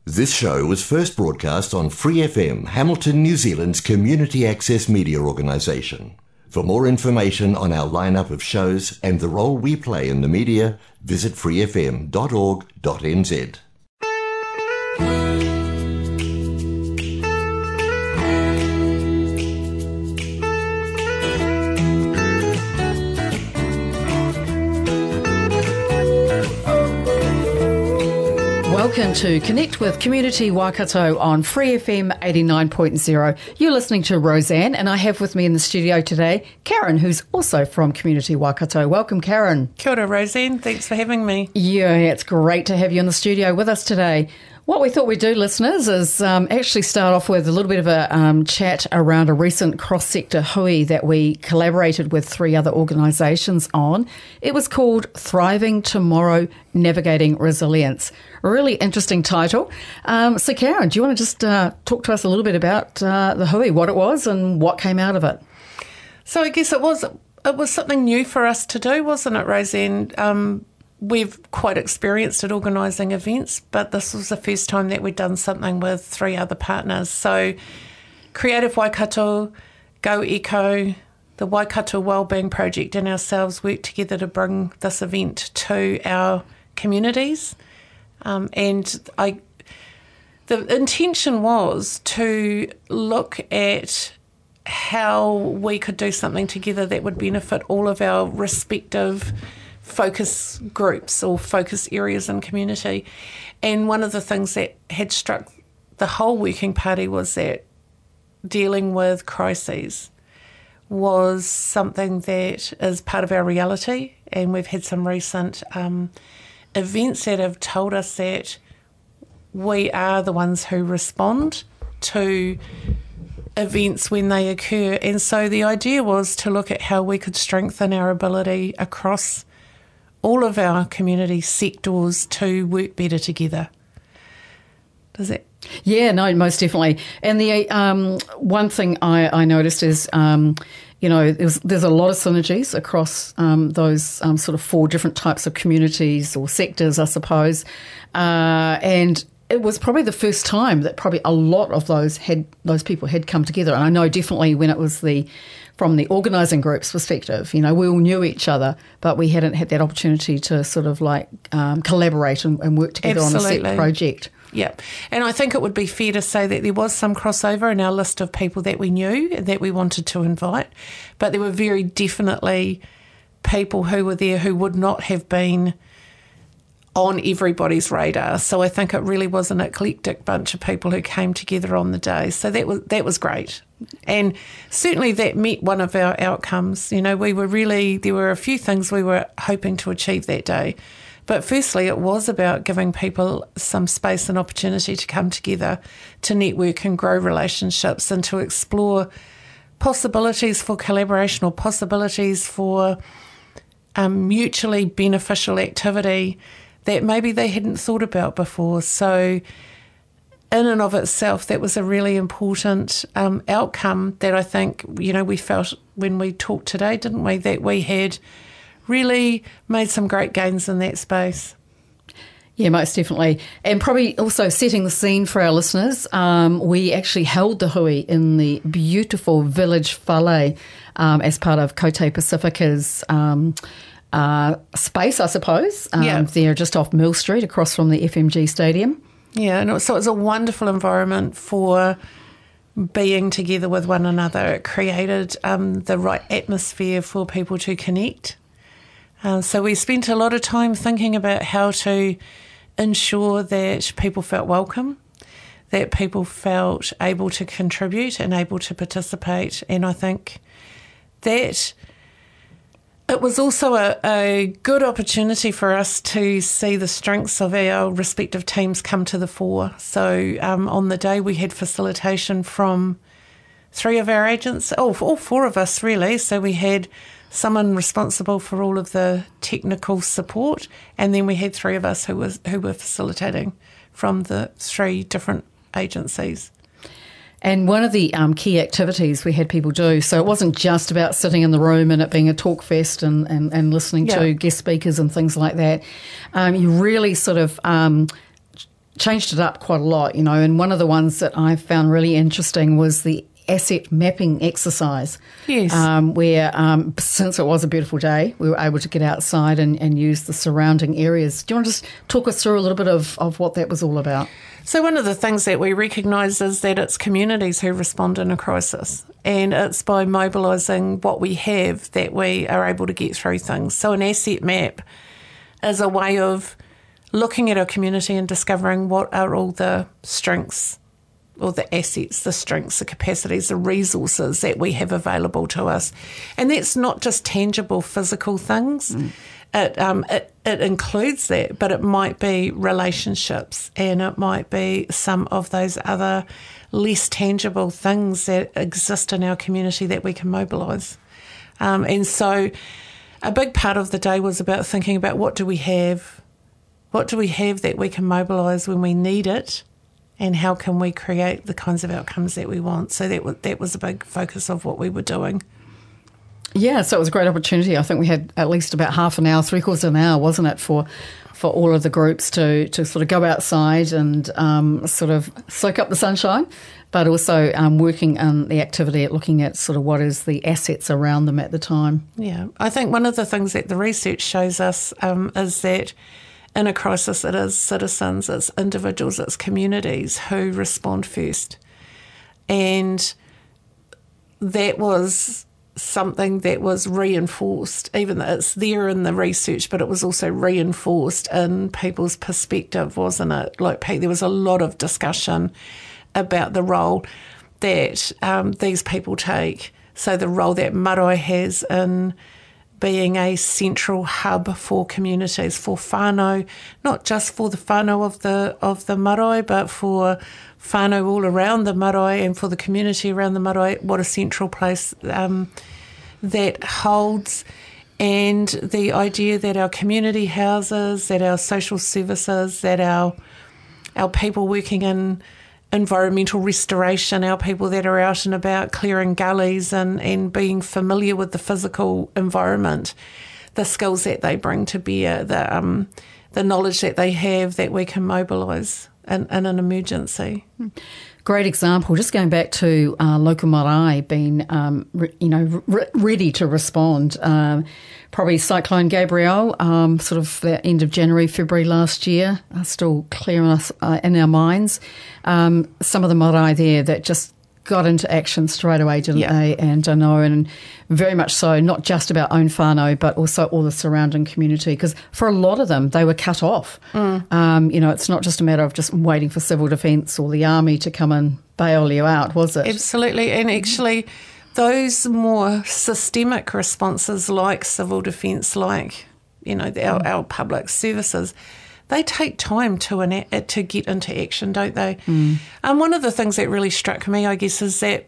This show was first broadcast on Free FM, Hamilton, New Zealand's community access media organisation. For more information on our lineup of shows and the role we play in the media, visit freefm.org.nz. Welcome to Connect with Community Waikato on Free FM 89.0. You're listening to Roseanne, and I have with me in the studio today Karen, who's also from Community Waikato. Welcome, Karen. Kia ora, Roseanne. Thanks for having me. Yeah, it's great to have you in the studio with us today. What we thought we'd do, listeners, is actually start off with a little bit of a chat around a recent cross-sector hui that we collaborated with 3 other organisations on. It was called Thriving Tomorrow, Navigating Resilience. A really interesting title. So, Karen, do you want to just talk to us a little bit about the hui, what it was and what came out of it? So I guess it was something new for us to do, wasn't it, Roseanne? We've quite experienced at organising events, but this was the first time that we'd done something with 3 other partners. So Creative Waikato, Go Eco, the Waikato Wellbeing Project and ourselves worked together to bring this event to our communities. The intention was to look at how we could do something together that would benefit all of our respective focus groups or focus areas in community. And one of the things that had struck the whole working party was that dealing with crises was something that is part of our reality. And we've had some recent events that have told us that we are the ones who respond to events when they occur. And so the idea was to look at how we could strengthen our ability across all of our community sectors to work better together. Does it? Yeah, no, most definitely. And the one thing I noticed is, there's a lot of synergies across those sort of 4 different types of communities or sectors, I suppose. And it was probably the first time that probably a lot of those people had come together. And I know definitely when it was from the organising group's perspective, we all knew each other, but we hadn't had that opportunity to sort of collaborate and work together Absolutely. on a set project. Yeah, and I think it would be fair to say that there was some crossover in our list of people that we knew and that we wanted to invite, but there were very definitely people who were there who would not have been on everybody's radar. So I think it really was an eclectic bunch of people who came together on the day. So that was great. And certainly that met one of our outcomes. There were a few things we were hoping to achieve that day. But firstly, it was about giving people some space and opportunity to come together, to network and grow relationships and to explore possibilities for collaboration or possibilities for mutually beneficial activity that maybe they hadn't thought about before. So in and of itself, that was a really important outcome that I think, we felt when we talked today, didn't we, that we had really made some great gains in that space. Yeah, most definitely. And probably also setting the scene for our listeners, we actually held the hui in the beautiful Village Whale as part of Kote Pacifica's space, I suppose. They're just off Mill Street, across from the FMG Stadium. Yeah, and so it was a wonderful environment for being together with one another. It created the right atmosphere for people to connect. So we spent a lot of time thinking about how to ensure that people felt welcome, that people felt able to contribute and able to participate. And I think that it was also a good opportunity for us to see the strengths of our respective teams come to the fore. So on the day we had facilitation from 3 of our agents, all 4 of us really. So we had someone responsible for all of the technical support, and then we had 3 of us who were facilitating from the 3 different agencies. And one of the key activities we had people do, so it wasn't just about sitting in the room and it being a talk fest and listening to guest speakers and things like that. You really sort of changed it up quite a lot, and one of the ones that I found really interesting was the asset mapping exercise. Yes. Where, since it was a beautiful day, we were able to get outside and use the surrounding areas. Do you want to just talk us through a little bit of what that was all about? So one of the things that we recognise is that it's communities who respond in a crisis, and it's by mobilising what we have that we are able to get through things. So an asset map is a way of looking at our community and discovering what are all the strengths or the assets, the strengths, the capacities, the resources that we have available to us. And that's not just tangible physical things. It includes that, but it might be relationships, and it might be some of those other less tangible things that exist in our community that we can mobilise. And so a big part of the day was about thinking about what do we have that we can mobilise when we need it, and how can we create the kinds of outcomes that we want. So that was a big focus of what we were doing. Yeah, so it was a great opportunity. I think we had at least about half an hour, 3/4 of an hour, wasn't it, for all of the groups to sort of go outside and sort of soak up the sunshine, but also working on the activity at looking at sort of what is the assets around them at the time. Yeah, I think one of the things that the research shows us is that in a crisis it is citizens, it's individuals, it's communities who respond first. And that was something that was reinforced, even though it's there in the research, but it was also reinforced in people's perspective, wasn't it? Like, there was a lot of discussion about the role that these people take. So the role that marae has in being a central hub for communities, for whānau, not just for the whānau of the marae, but for whānau all around the marae and for the community around the marae. What a central place that holds, and the idea that our community houses, that our social services, that our people working in environmental restoration, our people that are out and about clearing gullies and being familiar with the physical environment, the skills that they bring to bear, the knowledge that they have that we can mobilise in an emergency. Great example. Just going back to local marae being, ready to respond. Probably Cyclone Gabrielle, sort of the end of January, February last year, still clear in our minds. Some of the marae there that just got into action straight away, didn't they? And I know, and very much so, not just about own whānau, but also all the surrounding community, because for a lot of them, they were cut off. It's not just a matter of just waiting for civil defence or the army to come and bail you out, was it? Absolutely. And actually, those more systemic responses like civil defence, like, our public services, they take time to get into action, don't they? One of the things that really struck me, I guess, is that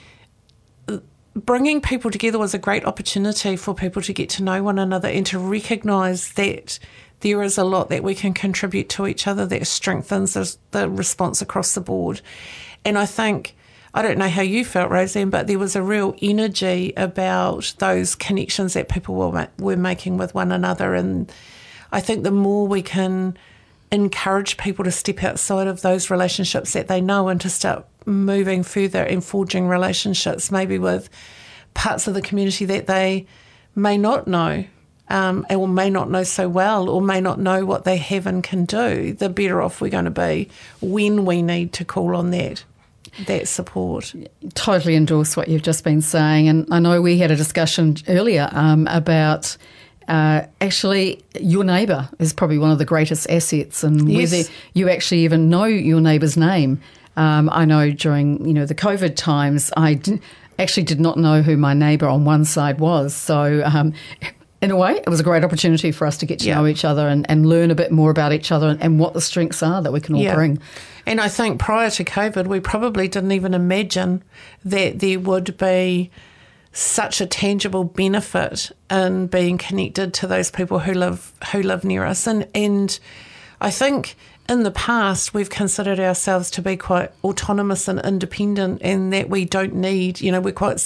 bringing people together was a great opportunity for people to get to know one another and to recognise that there is a lot that we can contribute to each other that strengthens the response across the board. And I think, I don't know how you felt, Roseanne, but there was a real energy about those connections that people were making with one another. And I think the more we can encourage people to step outside of those relationships that they know and to start moving further and forging relationships, maybe with parts of the community that they may not know, or may not know so well, or may not know what they have and can do, the better off we're going to be when we need to call on that support. Totally endorse what you've just been saying. And I know we had a discussion earlier about actually your neighbour is probably one of the greatest assets, and whether you actually even know your neighbour's name. I know during the COVID times, I actually did not know who my neighbour on one side was. So in a way, it was a great opportunity for us to get to know each other and learn a bit more about each other and what the strengths are that we can all bring. And I think prior to COVID, we probably didn't even imagine that there would be such a tangible benefit in being connected to those people who live near us. And I think in the past we've considered ourselves to be quite autonomous and independent, and that we don't need, we're quite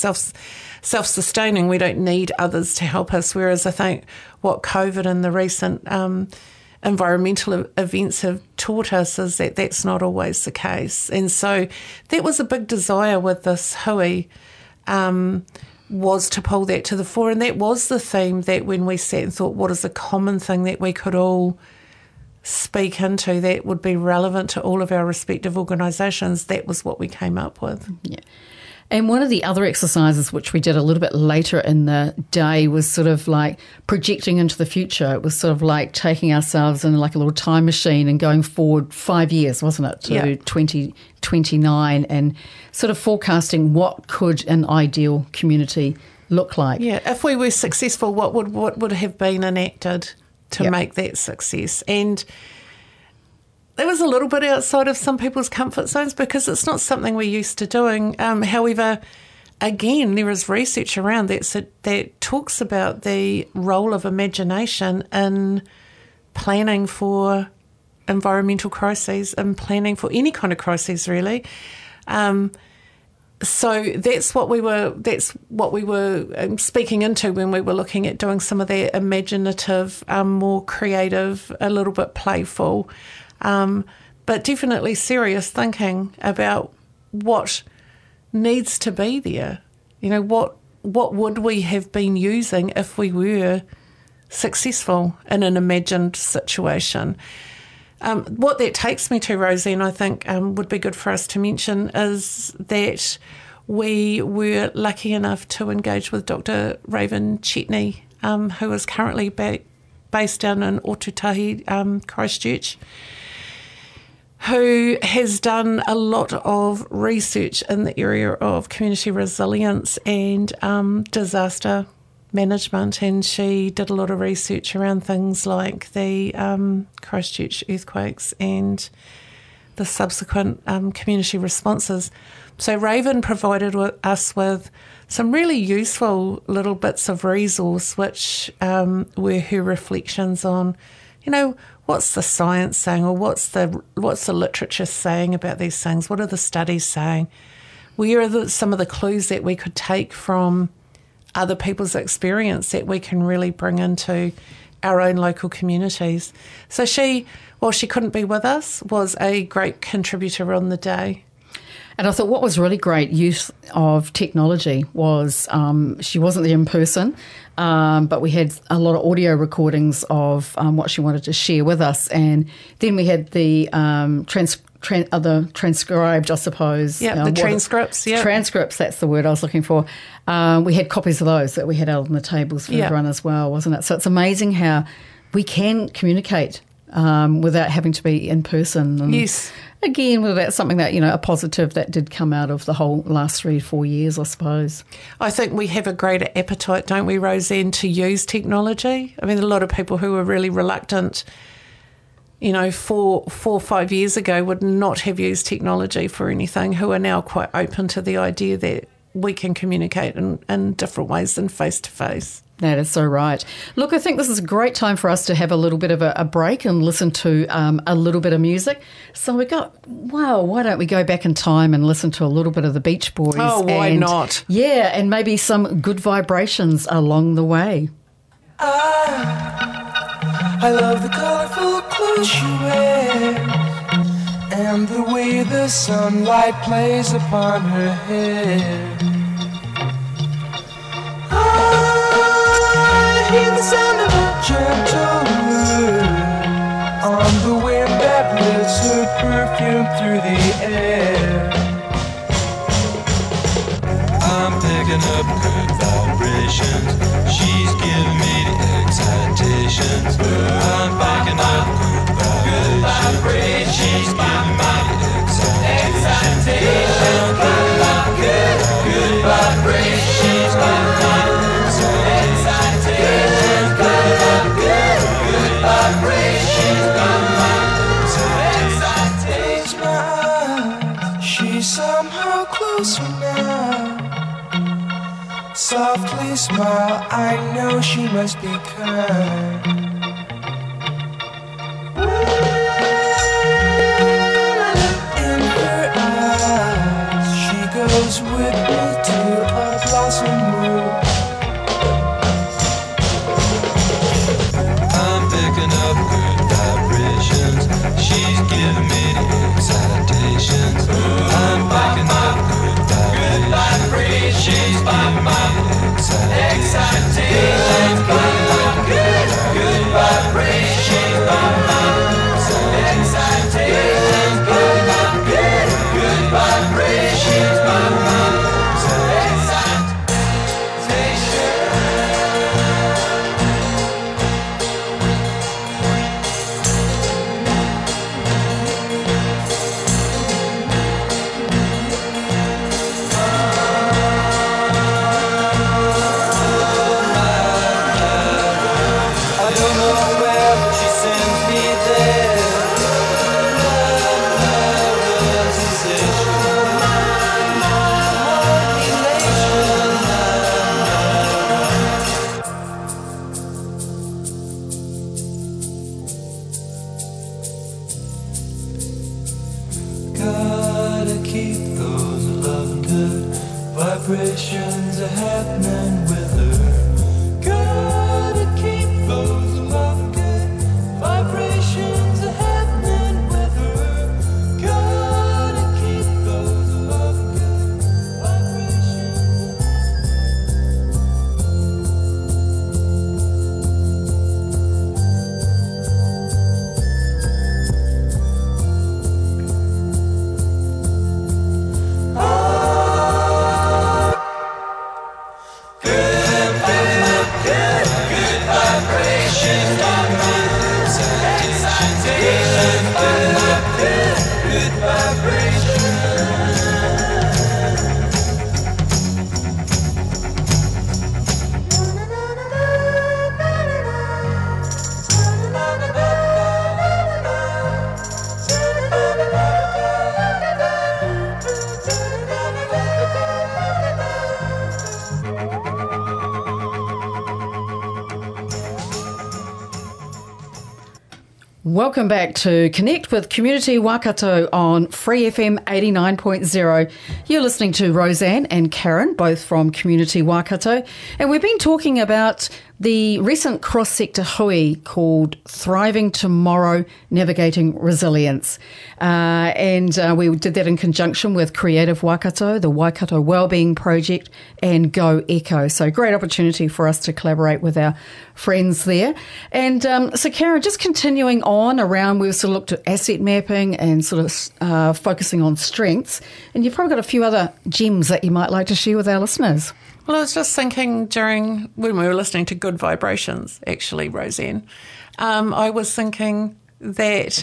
self-sustaining. We don't need others to help us. Whereas I think what COVID and the recent environmental events have taught us is that that's not always the case. And so that was a big desire with this hui, was to pull that to the fore. And that was the theme that when we sat and thought, what is a common thing that we could all speak into that would be relevant to all of our respective organisations, that was what we came up with. Yeah. And one of the other exercises which we did a little bit later in the day was sort of like projecting into the future. It was sort of like taking ourselves in like a little time machine and going forward 5 years, wasn't it, to 2029, and sort of forecasting what could an ideal community look like. Yeah, if we were successful, what would have been enacted to make that success? And it was a little bit outside of some people's comfort zones because it's not something we're used to doing. However, again, there is research around that talks about the role of imagination in planning for environmental crises and planning for any kind of crises, really. So that's what we were speaking into when we were looking at doing some of that imaginative, more creative, a little bit playful, but definitely serious thinking about what needs to be there. You know, what would we have been using if we were successful in an imagined situation? What that takes me to, Rosie, and I think would be good for us to mention, is that we were lucky enough to engage with Dr. Raven Chetney, who is currently based down in Otutahi, Christchurch, who has done a lot of research in the area of community resilience and disaster management, and she did a lot of research around things like the Christchurch earthquakes and the subsequent community responses. So Raven provided us with some really useful little bits of resource, which were her reflections on, you know, what's the science saying, or what's the literature saying about these things? What are the studies saying? Where are some of the clues that we could take from other people's experience that we can really bring into our own local communities? So she, while she couldn't be with us, was a great contributor on the day. And I thought what was really great use of technology was she wasn't there in person, but we had a lot of audio recordings of what she wanted to share with us. And then we had the transcribed, I suppose. Yeah, the transcripts. Yeah, transcripts, that's the word I was looking for. We had copies of those that we had out on the tables for everyone as well, wasn't it? So it's amazing how we can communicate without having to be in person. And yes. Again, whether that's something that, you know, a positive that did come out of the whole last 3 or 4 years, I suppose. I think we have a greater appetite, don't we, Roseanne, to use technology? I mean, a lot of people who were really reluctant, you know, 4 or 5 years ago would not have used technology for anything, who are now quite open to the idea that we can communicate in different ways than face-to-face. That is so right. Look, I think this is a great time for us to have a little bit of a break and listen to a little bit of music. So we why don't we go back in time and listen to a little bit of the Beach Boys? Oh, why not? Yeah, and maybe some good vibrations along the way. I love the colorful clothes she wears and the way the sunlight plays upon her hair. I hear the sound of a gentle wind on the wind that lifts her perfume through the air. I'm picking up good vibrations. She's giving me the excitations. I'm picking up good vibrations. She's giving me the excitations. I'm picking up good vibrations. She's giving me the excitations. She's somehow closer now. Softly smile, I know she must be kind. In her eyes, she goes with me to a blossom room. I'm picking up good vibes. vibrations are happening with her. Gotta keep those love good vibrations are happening with her. Gotta keep those love good vibrations. Welcome back to Connect with Community Waikato on Free FM 89.0. You're listening to Roseanne and Karen, both from Community Waikato, and we've been talking about the recent cross-sector hui called Thriving Tomorrow, Navigating Resilience. We did that in conjunction with Creative Waikato, the Waikato Wellbeing Project, and Go Eco. So great opportunity for us to collaborate with our friends there. And so Karen, just continuing on around, we've sort of looked at asset mapping and sort of focusing on strengths. And you've probably got a few other gems that you might like to share with our listeners. Well, I was just thinking when we were listening to Good Vibrations, actually, Roseanne, I was thinking that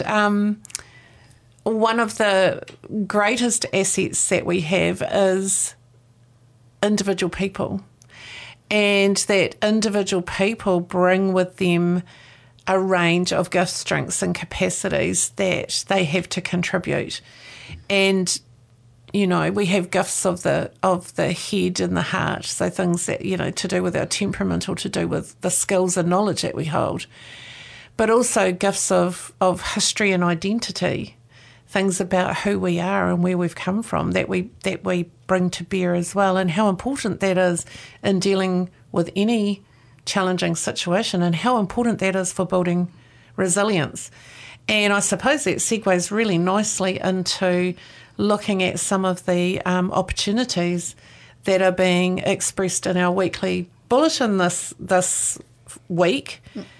one of the greatest assets that we have is individual people, and that individual people bring with them a range of gifts, strengths and capacities that they have to contribute. And you know, we have gifts of the head and the heart, so things that, you know, to do with our temperament or to do with the skills and knowledge that we hold, but also gifts of history and identity, things about who we are and where we've come from that we bring to bear as well, and how important that is in dealing with any challenging situation, and how important that is for building resilience. And I suppose that segues really nicely into looking at some of the opportunities that are being expressed in our weekly bulletin this week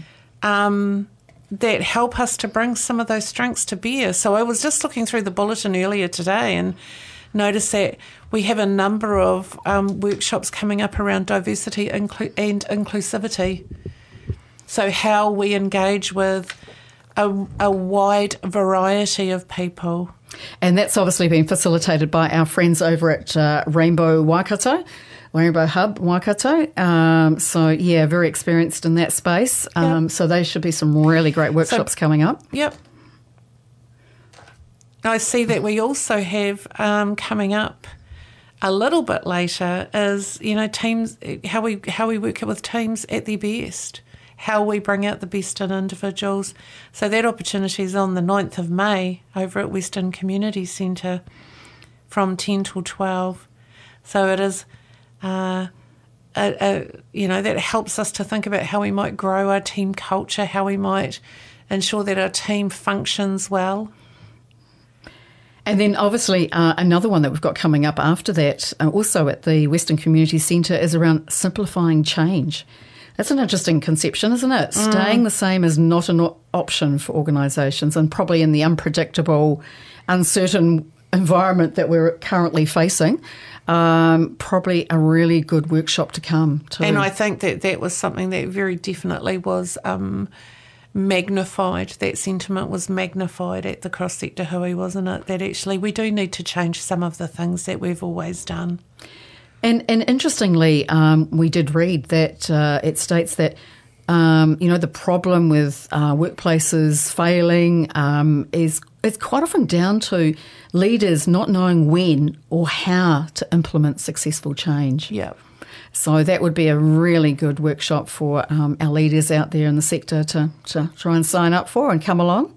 that help us to bring some of those strengths to bear. So I was just looking through the bulletin earlier today and noticed that we have a number of workshops coming up around diversity and inclusivity. So how we engage with a wide variety of people. And that's obviously been facilitated by our friends over at Rainbow Hub Waikato. So, yeah, very experienced in that space. Yep. So there should be some really great workshops coming up. Yep. I see that we also have coming up a little bit later is, you know, teams, how we work with teams at their best, how we bring out the best in individuals. So that opportunity is on the 9th of May over at Western Community Centre from 10 till 12. So it is, you know, that helps us to think about how we might grow our team culture, how we might ensure that our team functions well. And then obviously another one that we've got coming up after that, also at the Western Community Centre, is around simplifying change. That's an interesting conception, isn't it? Staying the same is not an option for organisations, and probably in the unpredictable, uncertain environment that we're currently facing, probably a really good workshop to come too. And I think that was something that very definitely was magnified. That sentiment was magnified at the cross-sector hui, wasn't it? That actually we do need to change some of the things that we've always done. And interestingly, we did read that it states that, you know, the problem with workplaces failing is it's quite often down to leaders not knowing when or how to implement successful change. Yeah. So that would be a really good workshop for our leaders out there in the sector to try and sign up for and come along.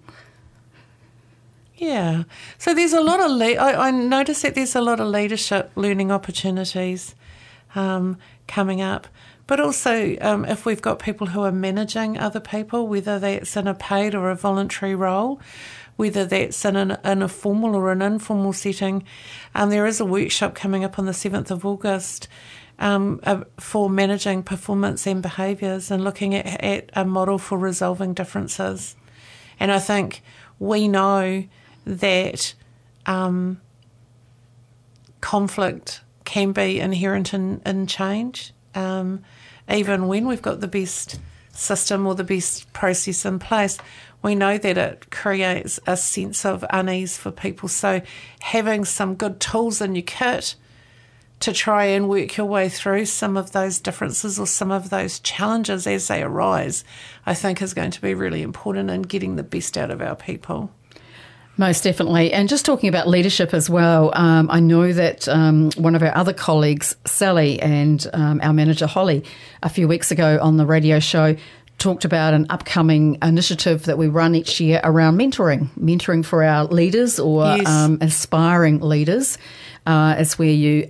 Yeah. So there's a lot of I noticed that there's a lot of leadership learning opportunities. coming up. But also, if we've got people who are managing other people, whether that's in a paid or a voluntary role, whether that's in a formal or an informal setting, there is a workshop coming up on the 7th of August for managing performance and behaviours and looking at a model for resolving differences. And I think we know that conflict can be inherent in change, even when we've got the best system or the best process in place. We know that it creates a sense of unease for people. So having some good tools in your kit to try and work your way through some of those differences or some of those challenges as they arise, I think is going to be really important in getting the best out of our people. Most definitely. And just talking about leadership as well, I know that one of our other colleagues, Sally, and our manager, Holly, a few weeks ago on the radio show, talked about an upcoming initiative that we run each year around mentoring for our leaders or aspiring leaders. It's where you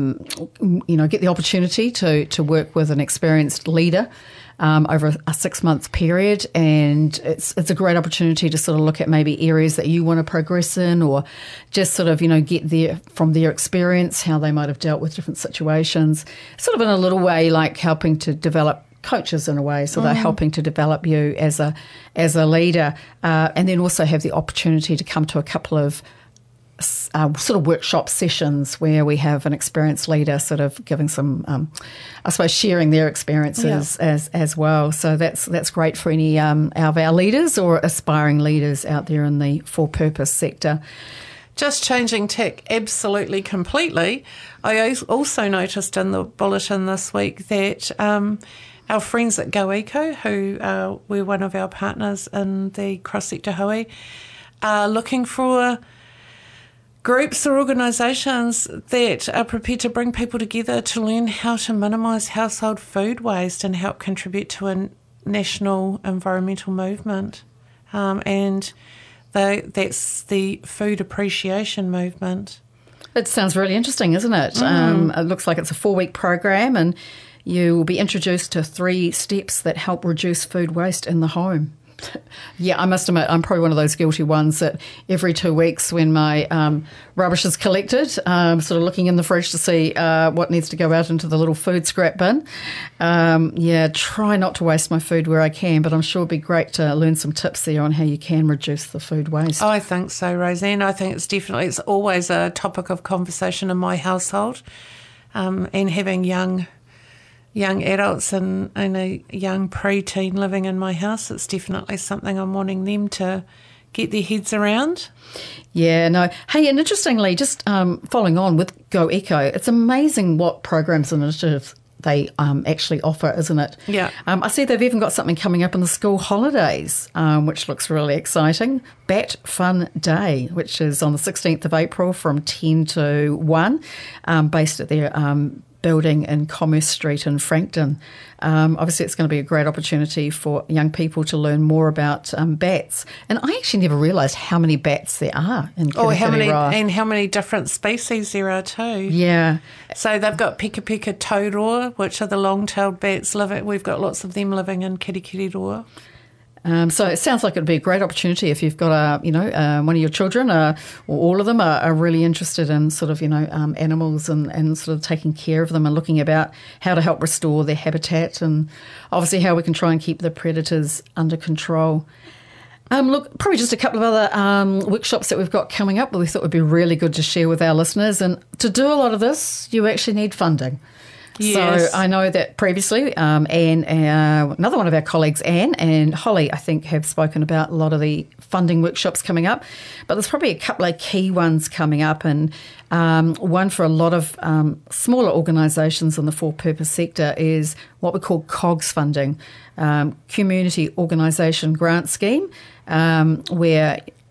get the opportunity to work with an experienced leader over a 6-month period, and it's a great opportunity to sort of look at maybe areas that you want to progress in, or just sort of get from their experience how they might have dealt with different situations, sort of in a little way like helping to develop coaches in a way, so they're helping to develop you as a leader, and then also have the opportunity to come to a couple of sort of workshop sessions where we have an experienced leader sort of giving some, I suppose, sharing their experiences as well. So that's great for any of our leaders or aspiring leaders out there in the for-purpose sector. Just changing tack absolutely completely, I also noticed in the bulletin this week that our friends at Go Eco, who we're one of our partners in the cross-sector hui, are looking for groups or organisations that are prepared to bring people together to learn how to minimise household food waste and help contribute to a national environmental movement. And that's the food appreciation movement. It sounds really interesting, isn't it? It looks like it's a 4-week program, and you will be introduced to 3 steps that help reduce food waste in the home. Yeah, I must admit, I'm probably one of those guilty ones that every 2 weeks when my rubbish is collected, sort of looking in the fridge to see what needs to go out into the little food scrap bin. Try not to waste my food where I can, but I'm sure it'd be great to learn some tips there on how you can reduce the food waste. I think so, Roseanne. I think it's always a topic of conversation in my household, and having young adults and a young preteen living in my house, it's definitely something I'm wanting them to get their heads around. Yeah, no. Hey, and interestingly, just following on with Go Eco, it's amazing what programs and initiatives they actually offer, isn't it? Yeah. I see they've even got something coming up in the school holidays, which looks really exciting. Bat Fun Day, which is on the 16th of April from 10 to 1, based at their building in Commerce Street in Frankton. Obviously, it's going to be a great opportunity for young people to learn more about bats. And I actually never realised how many bats there are in Kirikiriroa. How many different species there are too. Yeah. So they've got Peka Peka Tauroa, which are the long-tailed bats. We've got lots of them living in Kirikiriroa. So it sounds like it'd be a great opportunity if you've got one of your children or all of them are really interested in sort of, animals and sort of taking care of them and looking about how to help restore their habitat and obviously how we can try and keep the predators under control. Look, probably just a couple of other workshops that we've got coming up that we thought would be really good to share with our listeners. And to do a lot of this, you actually need funding. Yes. So I know that previously Anne, another one of our colleagues, Anne and Holly, I think, have spoken about a lot of the funding workshops coming up. But there's probably a couple of key ones coming up, and one for a lot of smaller organisations in the for-purpose sector is what we call COGS funding, Community Organisation Grant Scheme, where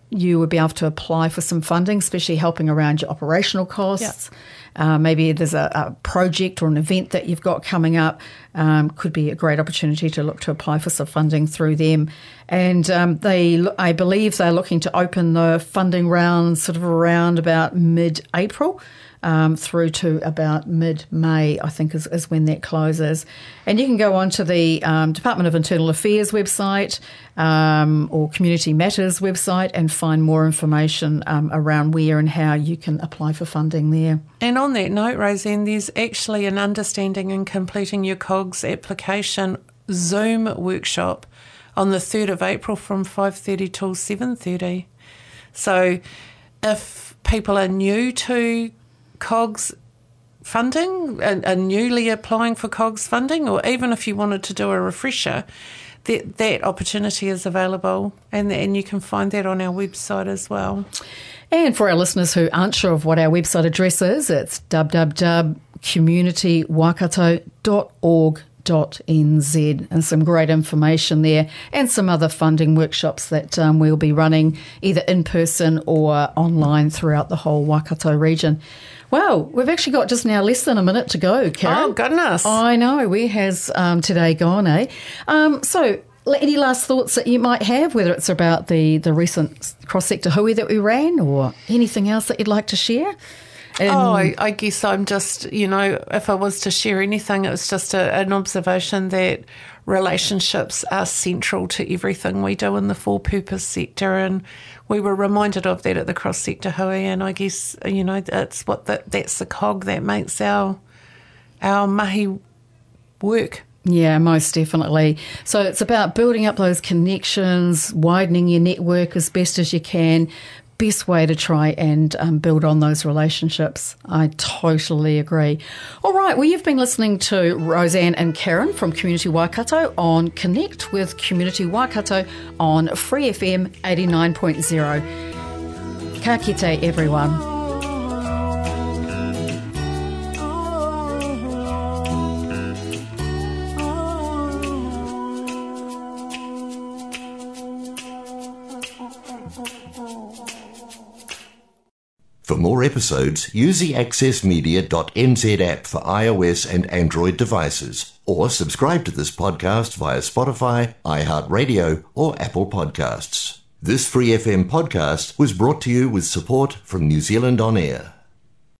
you would be able to apply for some funding, especially helping around your operational costs. Maybe there's a project or an event that you've got coming up. Could be a great opportunity to look to apply for some funding through them. And I believe they're looking to open the funding round sort of around about mid-April. Through to about mid-May, I think is when that closes. And you can go on to the Department of Internal Affairs website or Community Matters website and find more information around where and how you can apply for funding there. And on that note, Roseanne, there's actually an Understanding and Completing Your COGS application Zoom workshop on the 3rd of April from 5:30 till 7:30. So if people are new to COGS funding and newly applying for COGS funding, or even if you wanted to do a refresher, that opportunity is available, and you can find that on our website as well. And for our listeners who aren't sure of what our website address is, it's www.communitywaikato.org.nz, and some great information there and some other funding workshops that we'll be running either in person or online throughout the whole Waikato region. Well, we've actually got just now less than a minute to go, Karen. Oh, goodness. I know. Where has today gone, eh? So any last thoughts that you might have, whether it's about the recent cross-sector hui that we ran or anything else that you'd like to share? I guess I'm just, if I was to share anything, it was just an observation that relationships are central to everything we do in the for-purpose sector, and we were reminded of that at the cross-sector hui, and I guess, it's that's the cog that makes our mahi work. Yeah, most definitely. So it's about building up those connections, widening your network as best as you can. Best way to try and build on those relationships. I totally agree. All right, well, you've been listening to Roseanne and Karen from Community Waikato on Connect with Community Waikato on Free FM 89.0. Ka kite, everyone. For more episodes, use the accessmedia.nz app for iOS and Android devices, or subscribe to this podcast via Spotify, iHeartRadio, or Apple Podcasts. This Free FM podcast was brought to you with support from New Zealand On Air.